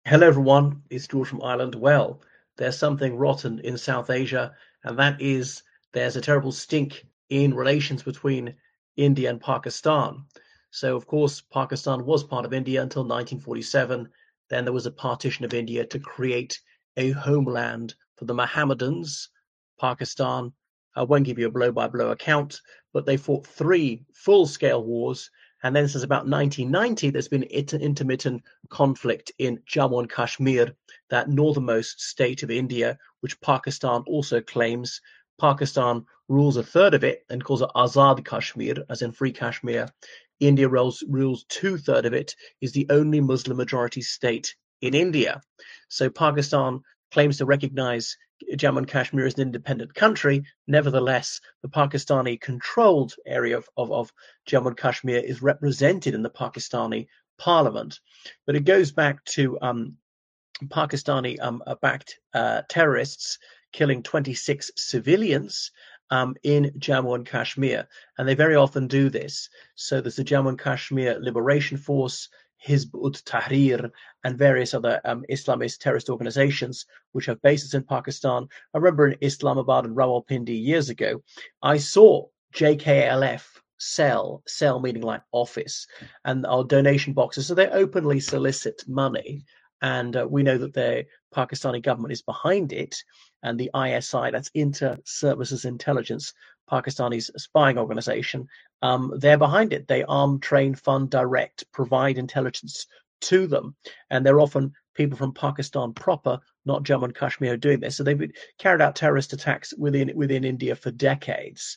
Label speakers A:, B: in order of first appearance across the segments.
A: Hello, everyone. It's George from Ireland. Well, there's something rotten in South Asia, and that is there's a terrible stink in relations between India and Pakistan. So, of course, Pakistan was part of India until 1947. Then there was a partition of India to create a homeland for the Mohammedans. Pakistan, I won't give you a blow by blow account, but they fought three full scale wars. And then since about 1990, there's been intermittent conflict in Jammu and Kashmir, that northernmost state of India, which Pakistan also claims. Pakistan rules a third of it and calls it Azad Kashmir, as in free Kashmir. India rules two-thirds of it, is the only Muslim majority state in India. So Pakistan claims to recognize Jammu and Kashmir as an independent country. Nevertheless, the Pakistani controlled area of Jammu and Kashmir is represented in the Pakistani parliament. But it goes back to Pakistani backed terrorists killing 26 civilians in Jammu and Kashmir. And they very often do this. So there's the Jammu and Kashmir Liberation Force, Hizb ut-Tahrir, and various other Islamist terrorist organizations which have bases in Pakistan. I remember in Islamabad and Rawalpindi years ago, I saw JKLF cell meaning like office, and our donation boxes. So they openly solicit money, and we know that the Pakistani government is behind it, and the ISI, that's Inter-Services Intelligence, Pakistani's spying organization, they're behind it. They arm, train, fund, direct, provide intelligence to them, and they're often people from Pakistan proper, not Jammu and Kashmir, doing this. So they've carried out terrorist attacks within India for decades.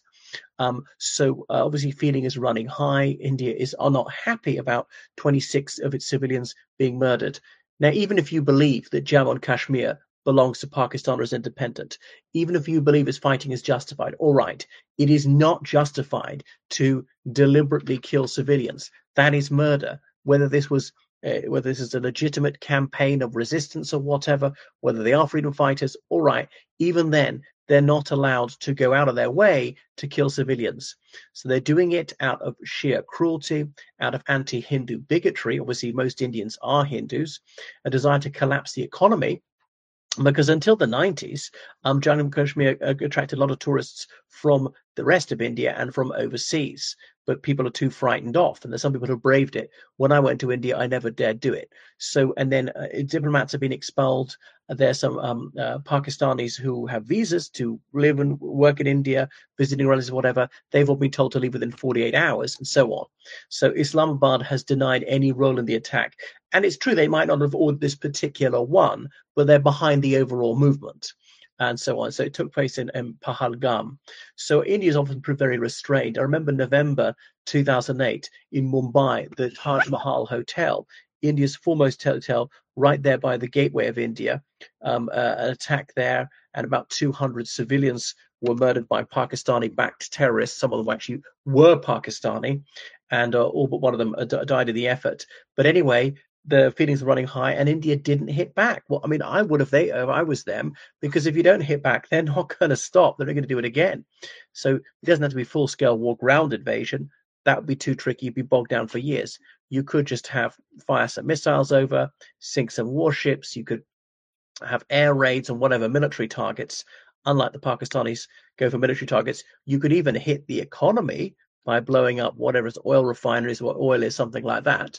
A: So obviously feeling is running high. India are not happy about 26 of its civilians being murdered. Now, even if you believe that Jammu and Kashmir belongs to Pakistan as independent, even if you believe its fighting is justified, all right, it is not justified to deliberately kill civilians. That is murder. Whether this is a legitimate campaign of resistance or whatever, whether they are freedom fighters, all right, even then, they're not allowed to go out of their way to kill civilians. So they're doing it out of sheer cruelty, out of anti-Hindu bigotry. Obviously, most Indians are Hindus, a desire to collapse the economy. Because until the 90s, Jammu and Kashmir attracted a lot of tourists from the rest of India and from overseas. But people are too frightened off, and there's some people who braved it. When I went to India, I never dared do it. So, and then diplomats have been expelled. There's some Pakistanis who have visas to live and work in India, visiting relatives, whatever. They've all been told to leave within 48 hours, and so on. So Islamabad has denied any role in the attack. And it's true, they might not have ordered this particular one, but they're behind the overall movement and so on. So it took place in Pahalgam. So India is often very restrained. I remember November 2008 in Mumbai, the Taj Mahal Hotel, India's foremost hotel, right there by the gateway of India, an attack there, and about 200 civilians were murdered by Pakistani-backed terrorists. Some of them actually were Pakistani, and all but one of them died in the effort. But anyway, the feelings are running high, and India didn't hit back. Well, I mean, I would if I was them, because if you don't hit back, they're not going to stop. They're going to do it again. So it doesn't have to be full-scale war ground invasion. That would be too tricky. You'd be bogged down for years. You could just fire some missiles over, sink some warships. You could have air raids on whatever military targets. Unlike the Pakistanis go for military targets, you could even hit the economy by blowing up whatever oil refineries, what oil is, something like that.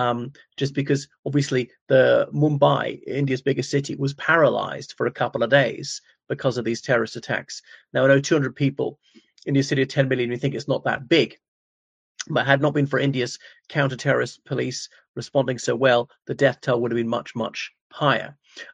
A: Just because obviously the Mumbai, India's biggest city, was paralyzed for a couple of days because of these terrorist attacks. Now, I know 200 people in a city of 10 million, you think it's not that big. But had not been for India's counter-terrorist police responding so well, the death toll would have been much, much higher,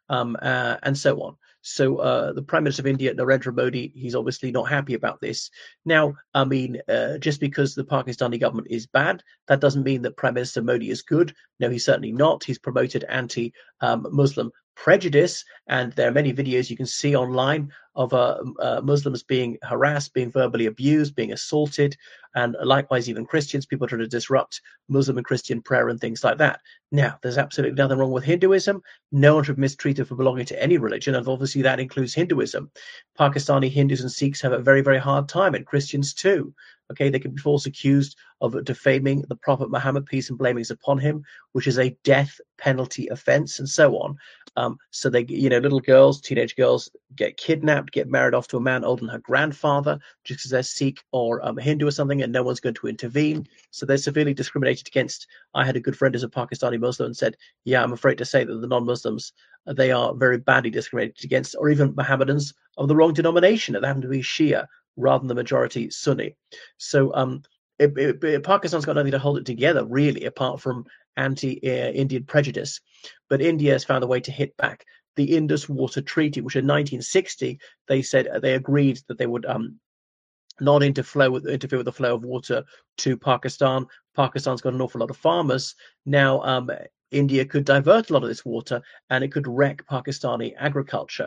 A: and so on. So the Prime Minister of India, Narendra Modi, he's obviously not happy about this. Now, I mean, just because the Pakistani government is bad, that doesn't mean that Prime Minister Modi is good. No, he's certainly not. He's promoted anti-Muslim prejudice, and there are many videos you can see online of Muslims being harassed, being verbally abused, being assaulted. And likewise, even Christians, people try to disrupt Muslim and Christian prayer and things like that. Now, there's absolutely nothing wrong with Hinduism. No one should be mistreated for belonging to any religion, and obviously that includes Hinduism. Pakistani Hindus and Sikhs have a very, very hard time, and Christians too. Okay, they can be falsely accused of defaming the Prophet Muhammad, peace and blamings upon him, which is a death penalty offense, and so on. So they, little girls, teenage girls, get kidnapped, get married off to a man older than her grandfather, just because they're Sikh or Hindu or something, and no one's going to intervene. So they're severely discriminated against. I had a good friend who's a Pakistani Muslim and said, yeah, I'm afraid to say that the non-Muslims, they are very badly discriminated against, or even Mohammedans of the wrong denomination. They happen to be Shia rather than the majority Sunni. So Pakistan's got nothing to hold it together, really, apart from anti-Indian prejudice. But India has found a way to hit back. The Indus Water Treaty, which in 1960 they said they agreed that they would not interfere with the flow of water to Pakistan. Pakistan's got an awful lot of farmers. Now India could divert a lot of this water, and it could wreck Pakistani agriculture.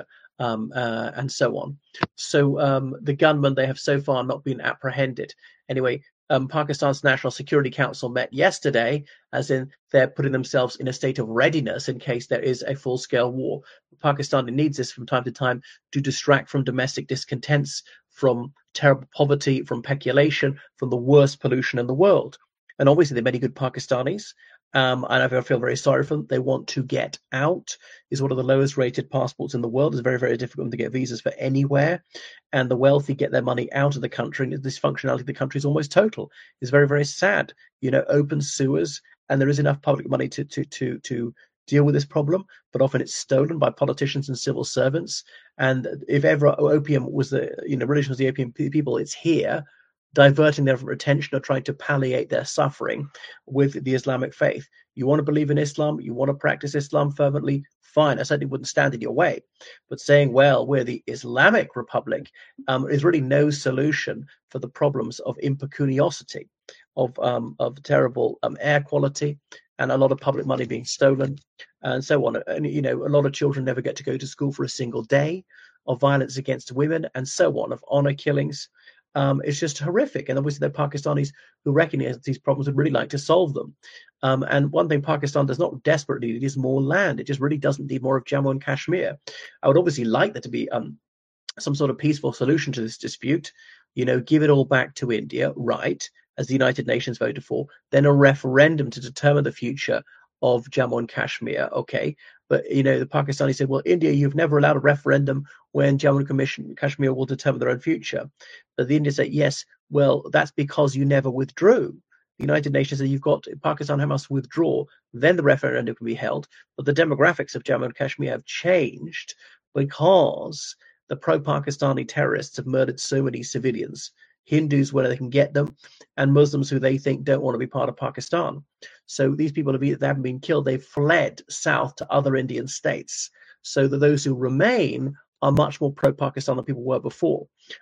A: And so on. So the gunmen, they have so far not been apprehended. Anyway, Pakistan's National Security Council met yesterday, as in they're putting themselves in a state of readiness in case there is a full-scale war. Pakistan needs this from time to time to distract from domestic discontents, from terrible poverty, from peculation, from the worst pollution in the world. And obviously there are many good Pakistanis, and I feel very sorry for them. They want to get out. It's one of the lowest rated passports in the world. It's very, very difficult to get visas for anywhere. And the wealthy get their money out of the country, and the dysfunctionality of the country is almost total. It's very, very sad. Open sewers, and there is enough public money to deal with this problem, but often it's stolen by politicians and civil servants. And if ever opium was religion was the opium people, it's here, diverting their attention or trying to palliate their suffering with the Islamic faith. You want to believe in Islam, you want to practice Islam fervently, fine. I certainly wouldn't stand in your way. But saying, well, we're the Islamic Republic, is really no solution for the problems of impecuniosity, of terrible air quality, and a lot of public money being stolen, and so on. And a lot of children never get to go to school for a single day, of violence against women, and so on, of honor killings. It's just horrific. And obviously, there are Pakistanis who recognize these problems and really like to solve them. And one thing Pakistan does not desperately need is more land. It just really doesn't need more of Jammu and Kashmir. I would obviously like there to be some sort of peaceful solution to this dispute. Give it all back to India, right, as the United Nations voted for, then a referendum to determine the future of Jammu and Kashmir, okay? But, the Pakistanis said, well, India, you've never allowed a referendum when Jammu and Kashmir will determine their own future. But the Indians said, yes, well, that's because you never withdrew. The United Nations said you've got Pakistan must withdraw, then the referendum can be held. But the demographics of Jammu and Kashmir have changed because the pro-Pakistani terrorists have murdered so many civilians, Hindus where they can get them, and Muslims who they think don't want to be part of Pakistan. So these people they haven't been killed. They've fled south to other Indian states. So that those who remain are much more pro-Pakistan than people were before.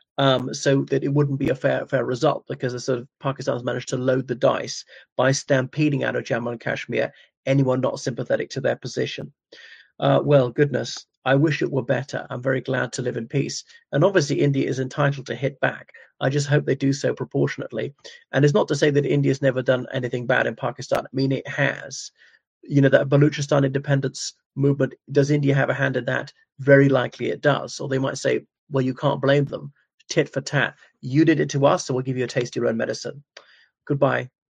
A: So that it wouldn't be a fair result, because the sort of Pakistan has managed to load the dice by stampeding out of Jammu and Kashmir anyone not sympathetic to their position. Well, goodness, I wish it were better. I'm very glad to live in peace. And obviously, India is entitled to hit back. I just hope they do so proportionately. And it's not to say that India's never done anything bad in Pakistan. I mean, it has. That Baluchistan independence movement, does India have a hand in that? Very likely it does. Or they might say, well, you can't blame them. Tit for tat. You did it to us, so we'll give you a taste of your own medicine. Goodbye.